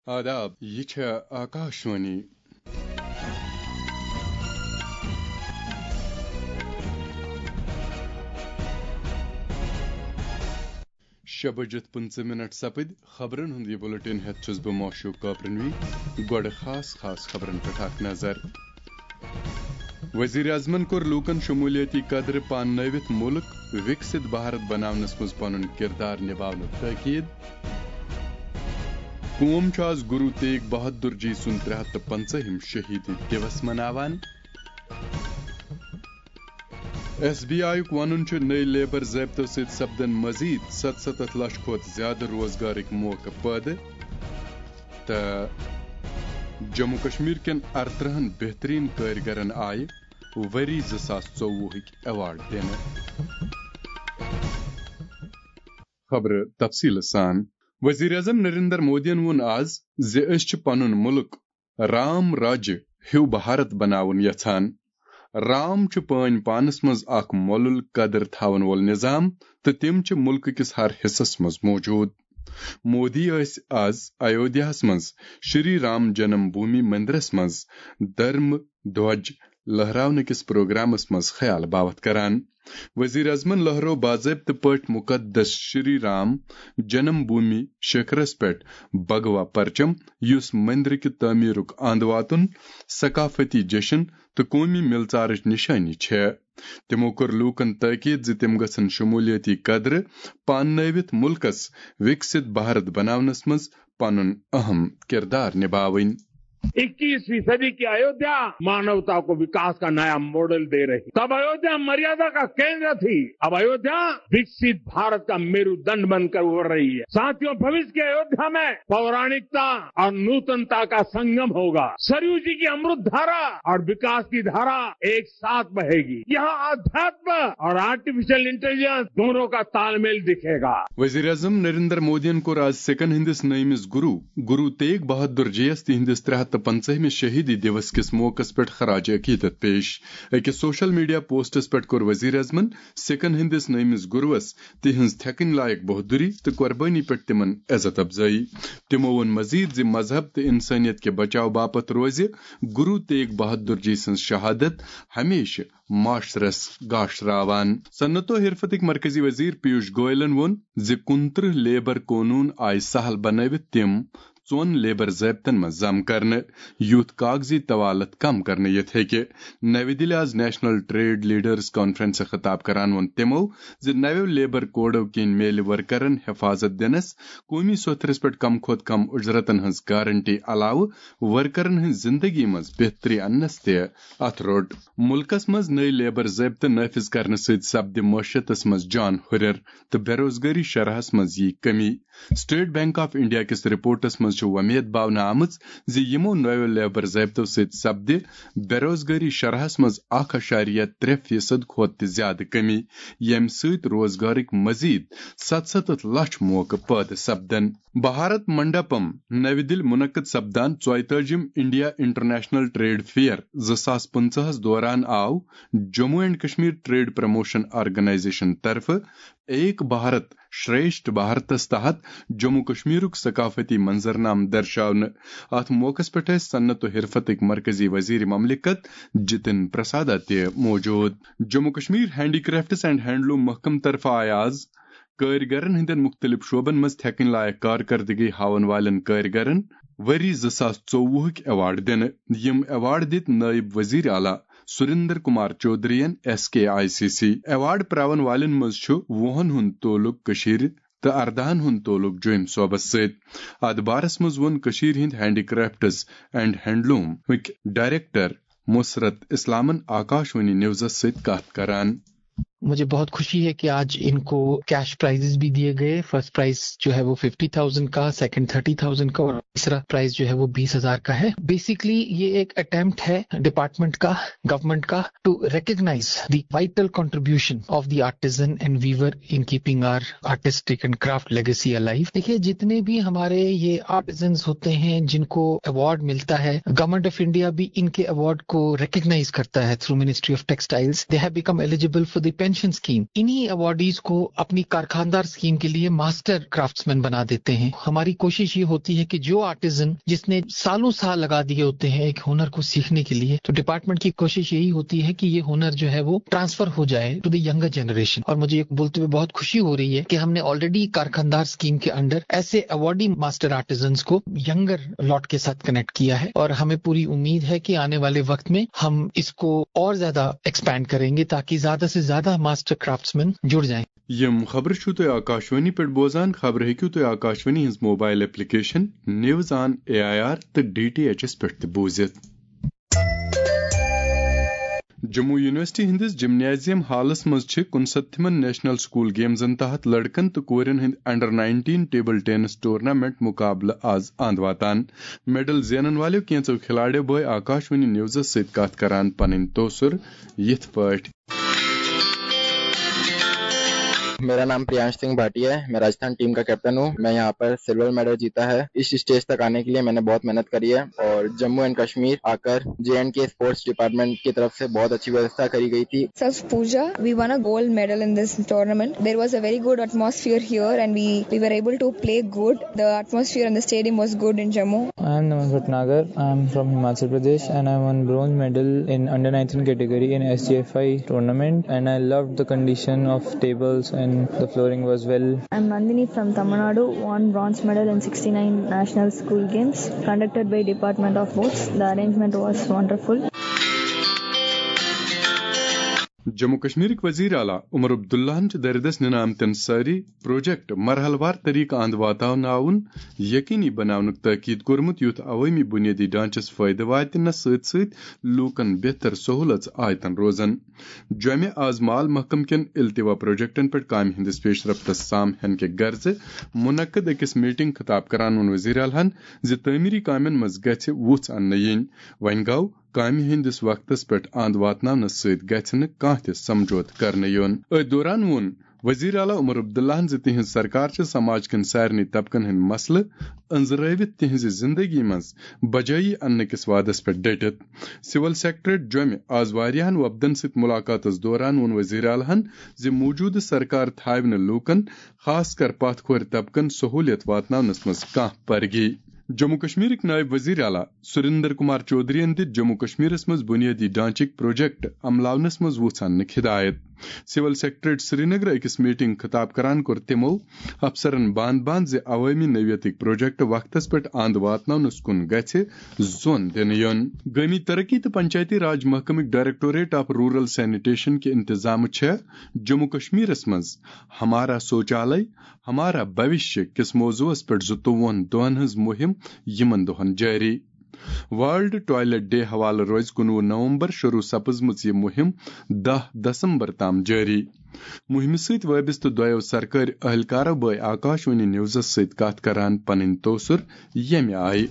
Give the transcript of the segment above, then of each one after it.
آداب یہ چھا آکاشوانی شےٚ بجِتھ 15 منٹ سپد خبرن ہند یہ بلٹن ہیتھ چھس بہ موشوق کاپرنوی گۄڈٕ خاص خبرن پٮ۪ٹھ اکھ نظر۔ وزیر اعظمن کوٚر لوٗکن شمولیتی قدر پاننٲوِتھ مُلک وکست بھارت بناونس منٛز پنُن کردار نباونُک تٲکیٖد۔ قوم چھُ آز گرو تیغ بہادر جی سُنٛد 350ہِم شہیدی دِوس مناوان۔ ایس بی آئی یُک ونُن چھُ نٔے لیبر ضٲبطو سۭتۍ سپدن مزید 77 لچھ کھۄتہٕ زیادٕ روزگارٕکۍ موقعہٕ پٲدٕ تہٕ جموں کشمیر کٮ۪ن 18 بہترین کٲرگرن آیہِ ؤری 2024 ایوارڈ دِنہٕ۔ خبر تفصیل سان۔ وزیر اعظم نریندر مودین ووٚن آز زِ أسۍ چھِ پنُن مُلک رام راجیہ ہیو بھارت بناوُن یژھان۔ رام چھُ پٲنۍ پانس منٛز اکھ مۄلُل قدر تھاون وول نظام تہٕ تِم چھِ مُلکہٕ کِس ہر حصس منٛز موجوٗد۔ مودی ٲسۍ آز ایودھیاہس منٛز شری رام جنم بھومی مندرس منٛز دھرم دھوج لہراونہٕ کِس پروگرامس منٛز خیال باوت کران۔ وزیر اعظمن لہرو باضٲبطہٕ پٲٹھۍ مقدس شری رام جنم بھومی شِکھرس پٮ۪ٹھ بھگوا پرچم یُس مندرٕکہِ تعمیرُک اند واتُن ثقافتی جشن تہٕ قومی ملژارٕچ نشانی چھےٚ۔ تِمو کوٚر لوٗکن تٲکیٖد زِ تِم گژھن شمولیتی قدرٕ پاننٲوِتھ مُلکس وکست بھارت بناونس منٛز پنُن اہم کردار نباوٕنۍ۔ 21ویں صدی کی ایودھیا مانوتا کو وکاس کا نیا ماڈل دے رہی۔ تب ایودھیا مریادا کا کیندر تھی، اب ایودھیا وکست بھارت کا میرو دنڈ بن کر ابھر رہی ہے۔ ساتھیوں، بھوشیہ کی ایودھیا میں پورانکتا اور نوتنتا کا سنگم ہوگا۔ سریو جی کی امرت دھارا اور وکاس کی دھارا ایک ساتھ بہے گی۔ یہاں آدھیاتم اور آرٹیفیشل انٹیلیجنس دونوں کا تال میل دکھے گا۔ وزیر اعظم نریندر مودین کوٚر آز سکن ہندس نٔیمِس گرو تیغ بہادر جیس تہنٛدِس 350ہمِس شہیدی دیوس کس موقعس پٮ۪ٹھ خراج عقیدت پیش۔ أکِس سوشل میڈیا پوسٹس پٮ۪ٹھ کوٚر وزیر اعظمن سکن ہندس نٔیمِس گروس تہنٛز تھٮ۪کٕنۍ لایق بہادری تہٕ قۄربٲنی پٮ۪ٹھ تِمن عزت افضٲیی۔ تِمو ووٚن مزید زِ مذہب تہٕ انسٲنیت کہِ بچاو باپت روزِ گرو تیغ بہادر جی سٕنٛز شہادت ہمیشہ معاشرس گاشراوان۔ صنعت و حرفتٕکۍ مرکزی وزیر پیوش گوئلن ووٚن زِ 29 لیبر قونوٗن آیہِ سہل بنٲوِتھ تِم 4 لیبر ضٲبطن منٛز ضم کرنہٕ یُتھ کاغذی طوالت کم کرنہٕ یِتھ ہیٚکہِ۔ نوِ دِلہِ آز نیشنل ٹریڈ لیڈرز کانفرنس خطاب کران ووٚن تِمو زِ نویو لیبر کوڈو کِنۍ میلہِ ورکرن حفاظت دِنس، قومی سوتھرس پٮ۪ٹھ کم کھۄتہٕ کم اُجرتن ہٕنٛز گارنٹی علاوٕ ورکرن ہٕنٛز زندگی منٛز بہتری اننس تہِ اتھ روٚٹ۔ مُلکس منٛز نٔوۍ لیبر ضٲبطہٕ نٲفِظ کرنہٕ سۭتۍ سپدِ معیشتس منٛز جان ہُرٮ۪ر تہٕ بے روزگٲری شرحس منٛز یی کمی۔ سٹیٹ بینک آف انڈیا کِس رپورٹس منٛز چھُ وۄمید باونہٕ آمٕژ زِ یِمو نویو لیبر ضٲبطو سۭتۍ سپدِ بے روزگٲری شرحس منٛز 1.3% کھۄتہٕ تہِ زیادٕ کمی، ییٚمہِ سۭتۍ روزگارٕکۍ مزید 77 لچھ موقعہٕ پٲدٕ سپدن۔ بھارت منڈپم نوِ دِلہِ منعقد سپدان 44م انڈیا انٹرنیشنل ٹریڈ فیئر 2015 دوران آو Jammu and Kashmir trade promotion organisation طرفہٕ ایک بھارت شریشٹھ بھارتس تحت جموں کشمیرُک ثقافتی منظرنامہ درشاونہٕ۔ اتھ موقعس پٮ۪ٹھ ٲسۍ صنعت و حرفتٕکۍ مرکزی وزیر مملکت جتن پرسادا تہِ موجود۔ Jammu Kashmir handicrafts and handloom محکمہٕ طرفہٕ آیہِ آز کٲرگرن ہٕنٛدٮ۪ن مختلف شعبن منٛز تھٮ۪کٕنۍ لایق کارکردگی ہاون والٮ۪ن کٲرگرن ؤری 2024 ایوارڈ دِنہٕ۔ یِم ایوارڈ دِتۍ نٲیب وزیر اعلیٰ سریندر کمار چودھرین SKICC۔ ایوارڈ پراون والٮ۪ن منٛز چھُ 20 ہُنٛد تعلق کٔشیٖرِ تہٕ 14 ہُنٛد تعلق جوٚم صوبس سۭتۍ۔ اتھ بارس منٛز ووٚن کٔشیٖرِ ہٕنٛدۍ ہینڈی کرافٹس اینڈ ہینڈلومٕکۍ ڈائریکٹر مسرت اسلامن آکاشوانی نیوزس سۭتۍ کتھ کران۔ مجھے بہت خوشی ہے کہ آج ان کو کیش پرائزز بھی دیے گئے۔ فرسٹ پرائز جو ہے وہ 50,000 کا، سیکنڈ 30,000 کا اور تیسرا پرائز جو ہے وہ 20,000 کا ہے۔ بیسیکلی یہ ایک اٹیمپٹ ہے ڈپارٹمنٹ کا، گورنمنٹ کا، to recognise the vital contribution of the artisan and weaver in keeping our artistic and craft legacy alive. دیکھیے جتنے بھی ہمارے یہ آرٹیزنز ہوتے ہیں جن کو ایوارڈ ملتا ہے، گورنمنٹ آف انڈیا بھی ان کے ایوارڈ کو ریکگنائز کرتا ہے through ministry of textiles. They have become eligible for the pension scheme, इन्हीं अवार्डीज को अपनी कारखानदार स्कीम के लिए मास्टर क्राफ्ट्समैन बना देते हैं। हमारी कोशिश ये होती है कि जो आर्टिजन जिसने सालों साल लगा दिए होते हैं एक हुनर को सीखने के लिए, तो डिपार्टमेंट की कोशिश यही होती है कि ये हुनर जो है वो ट्रांसफर हो जाए टू द यंगर जनरेशन। और मुझे बोलते हुए बहुत खुशी हो रही है कि हमने ऑलरेडी कारखानदार स्कीम के अंडर ऐसे अवार्डी मास्टर आर्टिजन्स को यंगर लॉट के साथ कनेक्ट किया है, और हमें पूरी उम्मीद है कि आने वाले वक्त में हम इसको और ज्यादा एक्सपैंड करेंगे ताकि ज्यादा से ज्यादा मास्टर क्राफ्ट्समैन जुड़ जाएं। यम खबर छो तो आकाशवाणी पे बोजान खबर हेकू तो आकाशवाणी हिंस mobile application news on AIR तो DTHS पे बोजित। जम्मू यूनिवर्सिटी हिंदिस जिम्नेजियम हालस मज 69 नेशनल स्कूल गेम्सन तहत लड़कन तो कोरियन हिंद अंडर 19 टेबल टेनिस टूर्नामेंट मुकाबला आज आंद वातान। मेडल जेनन वाले कैंचो खिलाड़ियों बय आकाशवाणी न्यूज सत कत करान पन तोसर यथ पाठ। मेरा नाम प्रियांश सिंह भाटिया है, मैं राजस्थान टीम का कैप्टन हूँ। मैं यहाँ पर सिल्वर मेडल जीता है। इस स्टेज तक आने के लिए मैंने बहुत मेहनत करी है और जम्मू एंड कश्मीर आकर J&K स्पोर्ट्स डिपार्टमेंट की तरफ से बहुत अच्छी व्यवस्था करी गई थी। Sas Pooja, we won a gold medal in this tournament. There was a very good atmosphere here and we were able to play good. The atmosphere in the stadium was good in Jammu. I am Naman Bhatnagar. I am from Himachal Pradesh and I won bronze medal in under 19 category in SGFI tournament, and I loved the condition of tables and the flooring was well. I'm Nandini from Tamil Nadu, won bronze medal in 69 national school games conducted by Department of Sports. The arrangement was wonderful. Jammu Kashmir वजीर आला उमर अब्दुल्लाहन दरदस निनामतन सारी project मरहलवार तरीक आंद वातावन यकीनी बनावनुक ताकीद कोरमुत youth अवामी बुनियादी ढांचस फायदे वातन सत सत लूकन बेहतर सहूलत आयतन रोजन। जमे आज माल महकम केन इल्तिवा प्रोजेक्टन पर काम हिंदिस पेशरफ्त साम हन के गर्ज मुनक्कद अकिस मीटिंग खिताब करान वजीर आलहन जि तमीरी कामन मज गछ वुच अन्न यीन वन गौ कामि हिंदिस वक्तस पे आंद वातन सत गछ न काह ते समझौत करने योन। दौरान वोन वजीर आला उमर अब्दुल्लाहन ज तिहंज सरकार समाज कन सारनी तबकन हंद मसले अंजरवित तिहंज जिंदगी मज बजाई अन्न किस वादस पे डटित। सिविल सेक्रेटरी जमे आज वारियाहन वफदन सत मुलाकातस दौरान वोन वजीर आलहन ज मौजूद सरकार थाव न लूकन खास कर पथ खोर तबकन सहूलियत वातनावनस मज काह परगी। जम्मू कश्मीर नायब वजीर आला सुरेंद्र कुमार चौधरी दित जम्मू कश्मीर मज बुनियादी ढांचिक प्रोजेक्ट अमलावनस मज वुचान हिदायत। सिविल सेक्रेटरी श्रीनगर अकिस मीटिंग खिताब करान कोर तिमो अफसरन बांद बांद जे अवामी नवियतिक प्रोजेक्ट वक्तस पे आंद वातनावनस कुन गछे जोन दिन योन। गमी तरक्की तो पंचायती राज महकमिक डायरेक्टोरेट ऑफ रूरल सैनिटेशन के इंतजाम छे जम्मू कश्मीर मज हमारा शौचालय हमारा भविष्य किस मौजूस पे 52 दोहन हज मुहिम यमन दोहन जारी। वर्ल्ड टॉयलेट डे हवाले रोज 19 नवंबर शुरू सपजमच यह मुहिम 10 दिसंबर ताम जारी। मुहिम सत वाबस्त दोयो सरकारी अहलकारों बय आकाशवाणी न्यूज सत कत करान पन तोसर यम आई।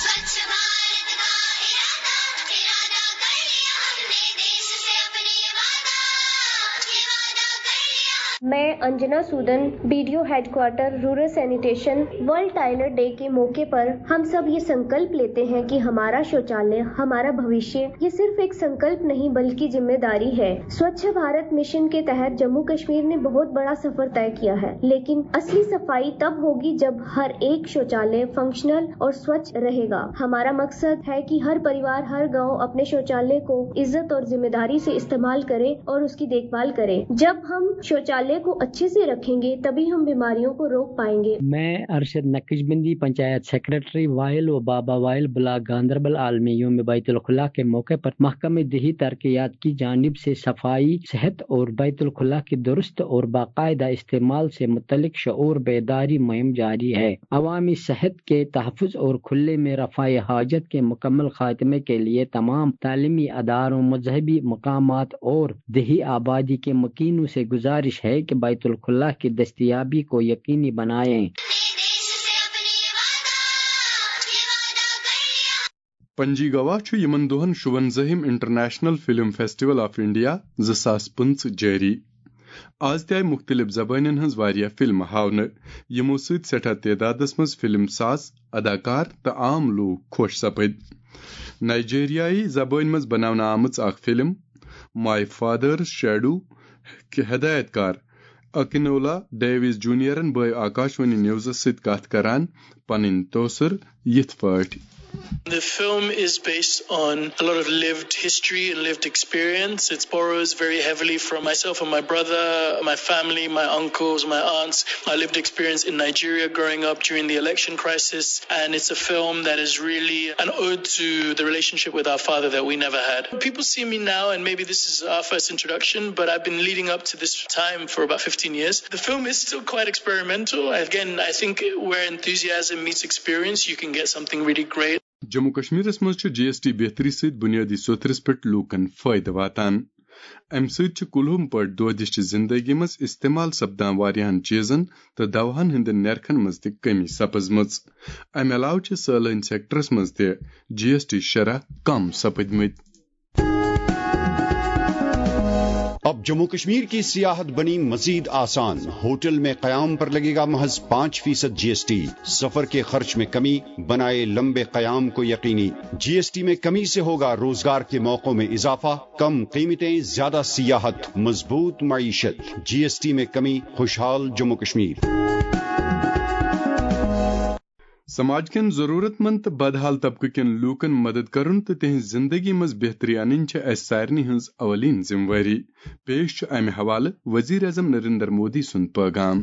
मैं Anjana Sudan, BDO headquarter rural sanitation. World toilet day के मौके पर हम सब ये संकल्प लेते हैं कि हमारा शौचालय हमारा भविष्य। ये सिर्फ एक संकल्प नहीं बल्कि जिम्मेदारी है। स्वच्छ भारत मिशन के तहत जम्मू कश्मीर ने बहुत बड़ा सफर तय किया है, लेकिन असली सफाई तब होगी जब हर एक शौचालय फंक्शनल और स्वच्छ रहेगा। हमारा मकसद है कि हर परिवार हर गाँव अपने शौचालय को इज्जत और जिम्मेदारी से इस्तेमाल करे और उसकी देखभाल करे। जब हम शौचालय को अच्छे से रखेंगे तभी हम बीमारियों को रोक पाएंगे। मैं अरशद नक्शबंदी, पंचायत सेक्रेटरी वाइल व बाबा वाइल ब्लॉक गांधरबल आलमी यौम बैतुल खुला के मौके पर महकमे देही तरक्कियात की जानिब से सफाई, सेहत और बैतुल खुला के दुरुस्त और बाकायदा इस्तेमाल से मुतल्लिक शऊर बेदारी मुहिम जारी है। अवामी सेहत के तहफ़्फ़ुज़ और खुले में रफ़ाए हाजत के मुकम्मल खात्मे के लिए तमाम तालीमी अदारों, मजहबी मकामात और देही आबादी के मकीनों से गुजारिश है कि बैतुल खुला की दस्तयाबी को यकीनी बनाएं। पंजी गवाह छु यमन दोहन 56 international film festival of India 2005 जारी। आज तय मुख्तलिफ जबानन हंज वारिया फिल्म हावन यमो सत सेठा तादादस मज फिल्म साज, अदाकार तो आम लोग खुश सपद। नाइजीरियाई जबान मज बनावना आमच अख फिल्म माय फादर्स शैडो کہ ہدایت کار اکنولا ڈیویز جونیئرن بٲے آکاشوانی نیوزس سۭتۍ کتھ کران پنٕنۍ توثر یِتھ پٲٹھۍ. The film is based on a lot of lived history and lived experience. It borrows very heavily from myself and my brother, my family, my uncles, my aunts, my lived experience in Nigeria growing up during the election crisis. And it's a film that is really an ode to the relationship with our father that we never had. People see me now and maybe this is our first introduction, but I've been leading up to this time for about 15 years. The film is still quite experimental. Again, I think where enthusiasm meets experience, you can get something really great. Jammu کشمیرس مز GST بہتری ست بنیادی سوترس پہ لوکن فائدہ واتان. ام ست کلہم پہ دودش زندگی مز استعمال سپدان واریاہن چیزن تو دوہن ہندن نرخن مز تہ کمی سپزمز. ام علاوہ سالین سیکٹرس مز تہ GST شرح کم سپدمت. اب جموں کشمیر کی سیاحت بنی مزید آسان. ہوٹل میں قیام پر لگے گا محض 5% GST. سفر کے خرچ میں کمی بنائے لمبے قیام کو یقینی. GST میں کمی سے ہوگا روزگار کے موقعوں میں اضافہ. کم قیمتیں، زیادہ سیاحت، مضبوط معیشت. GST میں کمی، خوشحال جموں کشمیر. سماج کن ضرورت مند تو بدحال طبقہ کن لوکن مدد کرن تو تہذ زندگی مز بہتری ان اس سارنی ہز اولین ذمہ واری. پیش امہ حوالہ وزیر اعظم نریندر مودی سن پیغام.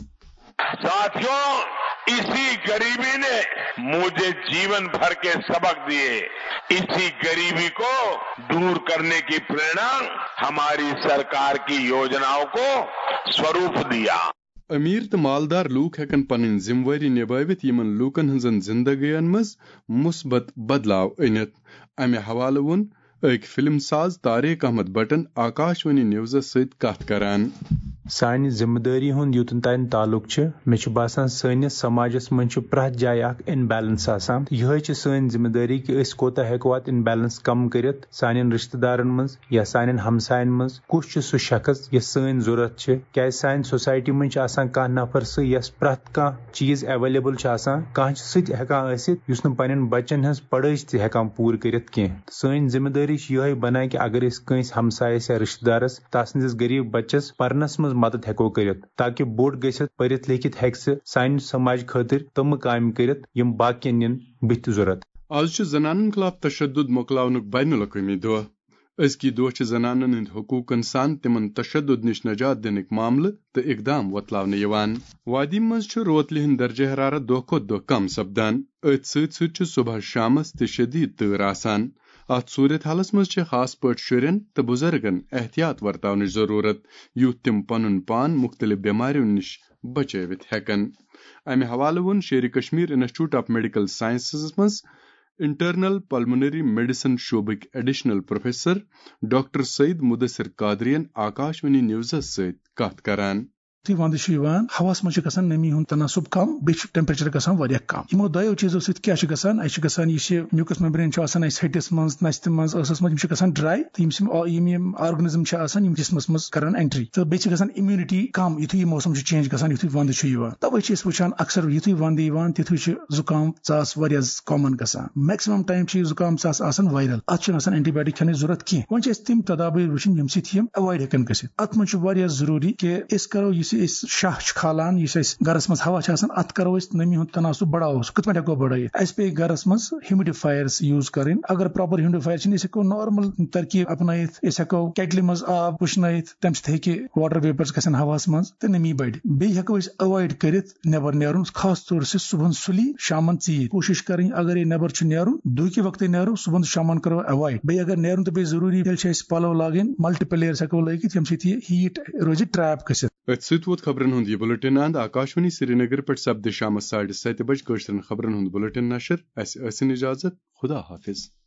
ساتھیوں، اسی غریبی نے مجھے جیون بھر کے سبق دیے. اسی غریبی کو دور کرنے کی پریرنا ہماری سرکار کی یوجناؤں کو سوروپ دیا. امیر تو مالدار لوک ہیکن پنن ذمہ واری نبھاوت یمن لوکن ہنزن زندگین مز مثبت بدلاو انت. امہ حوالہ ون ایک فلم ساز طارق احمد بٹن آکاشوانی نیوزس ست کت کران. سانہ ذمہ داری ہند یوتن تین تعلق مے باسان سنس سماجس من پرت جائے اخ ان بیلنس آسان. یہ سن ذمہ داری کہ اس کوتا ہیکو ات ان بیلنس کم کرت. سان رشتہ دارن من یا سان ہمسائن من کس سہ شخص یس سن ضرورت کی سان سوسائٹی من کھانا نفر سہ یس پرت کھانا چیز اویلیبل کھانا ست ہیکان ثت اس پن بچن ہز پڑھائی تہ ہیکان پور کرت کی. سن ذمہ داری یہ بنا کہ اگر اس کنس ہمسایس یا رشتہ دارس تسندس غریب بچس پرنس من مدد ہیکو کرت تاکہ بوڑ گھت پرت لیکھت ہیک سان سماج خاطر تم کام کرت یم باقین نن بت ضرورت. آج زنانن خلاف تشدد مکلاونک بین الاقوامی دہ. ازکی دہ زنانن ہند حقوقن سان تمن تشدد نش نجات دنک معاملہ تو اقدام وتلاونہ یوان. وادی مز روتلہ ہند درجہ حرارت دہ کھت دہ کم سپدان. ات ست صبح شامس تہ شدید تر آسان. ات صورت حالس مز خاص پٲٹھۍ شرین تو بزرگن احتیاط ورتاونٕچ ضرورت یُتھ تم پنن پان مختلف بیماریوں نش بچٲوِتھ ہیکن. امہ حوالہ وون Sher Kashmir institute of medical sciences مز انٹرنل پلمنری میڈیسن شعبک additional professor doctor Saeed Mudassir قادریَن آکاشوانی نیوزس ست کتھ کران. ونٛدٕ چھُ یِوان ہوس منٛز چھِ گژھان نمی ہُنٛد تناسب کم بیٚیہِ چھُ ٹیمپریچر گژھان واریاہ کم. یِمو دۄیو چیٖزو سۭتۍ کیاہ چھُ گژھان اَسہِ چھُ گژھان یُس یہِ میوٗکس میمبرین چھُ آسان اَسہِ ہٹِس منٛز نستہِ منٛز ٲسس منٛز یِم چھِ گژھان ڈراے تہٕ یِم آرگنزم چھِ آسان یِم جسمس منٛز کران اینٹری تہٕ بیٚیہِ چھِ گژھان اِمیونٹی کم یِتھُے یہِ موسم چھُ چینج گژھان یِتھُے ونٛدٕ چھُ یِوان. تَوے چھِ أسۍ وٕچھان اکثر یِتھُے ونٛدٕ یِوان تِتھُے چھُ زُکام ژاس واریاہ کامن گژھان. میکسِمم ٹایم چھُ یہِ زُکام ژاس آسان وایرل. اتھ چھُنہٕ آسان اینٹی بایوٹک کھٮ۪نٕچ ضرورت کینٛہہ. وۄنۍ چھِ أسۍ تِم تدابیر وٕچھِنۍ ییٚمہِ سۭتۍ یِم ایوایڈ ہٮ۪کن گٔژھِتھ. اتھ منٛز چھُ واریاہ ضروٗری کہِ أسۍ کرو یُس أسۍ شاہ چھِ کھالان یُس أسۍ گرس منٛز ہوا چھِ آسان اتھ کرو أسۍ نمی ہُنٛد تناسب بڑاوو. سُہ کِتھ پٲٹھۍ ہٮ۪کو بڑٲیِتھ؟ اَسہِ پیٚیہِ گرس منٛز ہیومڈِفایرس یوٗز کرٕنۍ. اگر پراپر ہیومڈِفایر چھِنہٕ أسۍ ہٮ۪کو نارمل ترکیب اپنٲیِتھ. أسۍ ہٮ۪کو کیٹلہِ منٛز آب وٕشنٲیِتھ تمہِ سۭتۍ ہٮ۪کہِ واٹر ویپرز گژھن ہواہس منٛز تہٕ نمی بڑِ. بیٚیہِ ہٮ۪کو أسۍ ایوایڈ کٔرِتھ نیبر نیرُن خاص طور سے صبحن سُلی شامن ژیٖرۍ. کوٗشِش کرٕنۍ اگر یہِ نیبر چھُ نیرُن دُہکہِ وقتہٕ نیرو صبحن شامن کرو ایوایڈ. بیٚیہِ اگر نیرُن تہٕ بیٚیہِ ضروٗری تیٚلہِ چھِ أسۍ پلو لاگٕنۍ ملٹِپل لیئرس ہٮ۪کو لٲگِتھ ییٚمہِ سۭتۍ یہِ ہیٖٹ روزِ ٹریپ گٔژھِتھ. ات ست ووت خبرن ہند یہ بلٹن اند آکاشوانی سری نگر پہ سپدِ شامس 7:30 بجے کٲشرین خبرن ہند بلٹن نشر. اس ٲسِن اجازت. خدا حافظ.